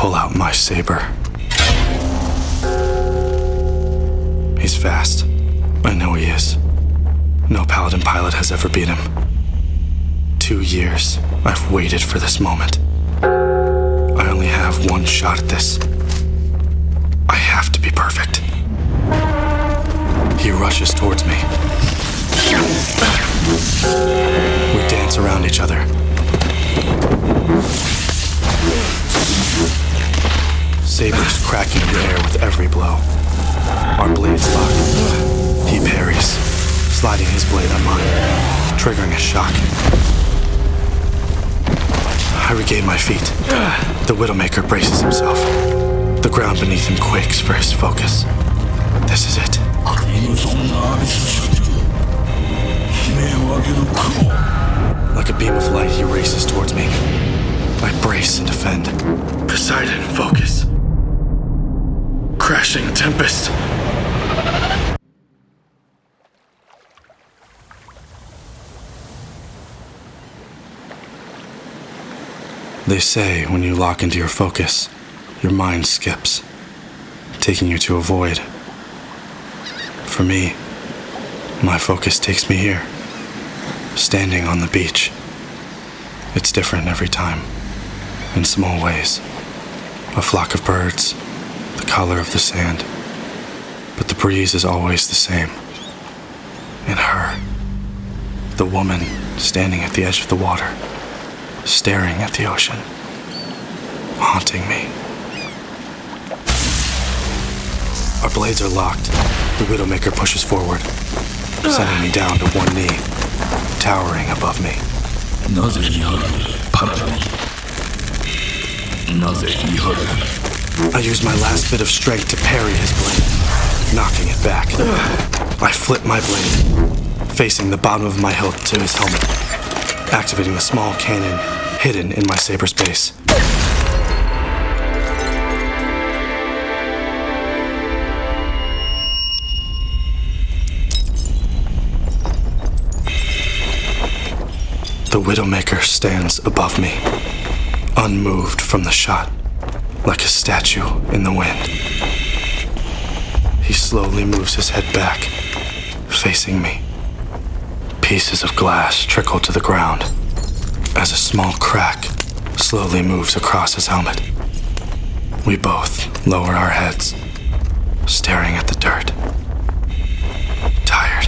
pull out my saber. He's fast. I know he is. No Paladin pilot has ever beat him. 2 years I've waited for this moment. I only have one shot at this. I have to be perfect. He rushes towards me. We dance around each other. Sabers cracking the air with every blow. Our blades lock. He parries, sliding his blade on mine, triggering a shock. I regain my feet. The Widowmaker braces himself. The ground beneath him quakes for his focus. This is it. Like a beam of light, he races towards me. I brace and defend. Poseidon, focus. Crashing tempest. They say when you lock into your focus, your mind skips, taking you to a void. For me, my focus takes me here, standing on the beach. It's different every time, in small ways. A flock of birds, the color of the sand, but the breeze is always the same. And her, the woman standing at the edge of the water, staring at the ocean, haunting me. Our blades are locked. The Widowmaker pushes forward, sending me down to one knee, towering above me. I use my last bit of strength to parry his blade, knocking it back. I flip my blade, facing the bottom of my hilt to his helmet, activating the small cannon hidden in my saber's base. The Widowmaker stands above me, unmoved from the shot, like a statue in the wind. He slowly moves his head back, facing me. Pieces of glass trickle to the ground as a small crack slowly moves across his helmet. We both lower our heads, staring at the dirt. Tired.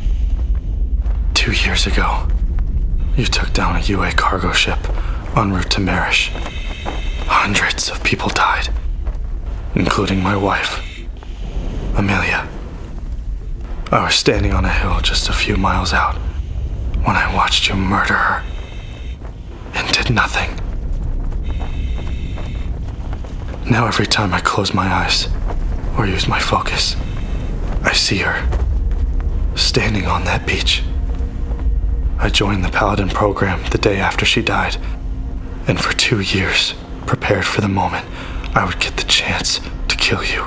2 years ago, you took down a UA cargo ship en route to Marish. Hundreds of people died, including my wife, Amelia. I was standing on a hill just a few miles out when I watched you murder her and did nothing. Now every time I close my eyes or use my focus, I see her standing on that beach. I joined the Paladin program the day after she died, and for 2 years prepared for the moment I would get the chance to kill you.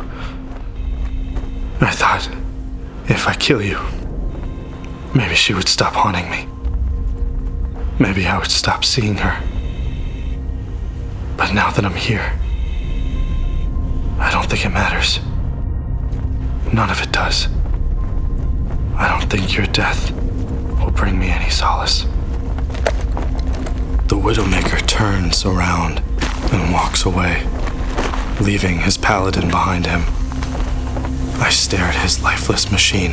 I thought, if I kill you, maybe she would stop haunting me. Maybe I would stop seeing her. But now that I'm here, I don't think it matters. None of it does. I don't think your death will bring me any solace. The Widowmaker turns around and walks away, leaving his paladin behind him. I stare at his lifeless machine.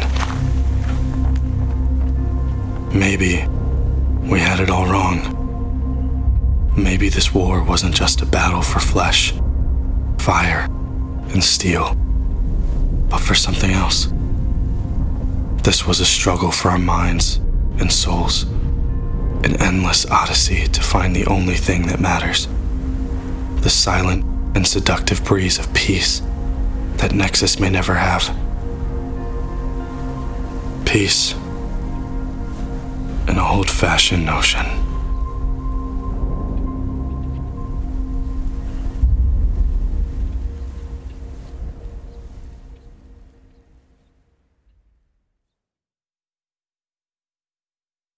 Maybe we had it all wrong. Maybe this war wasn't just a battle for flesh, fire, and steel, but for something else. This was a struggle for our minds and souls, an endless odyssey to find the only thing that matters, the silent and seductive breeze of peace that Nexus may never have. Peace, an old-fashioned notion.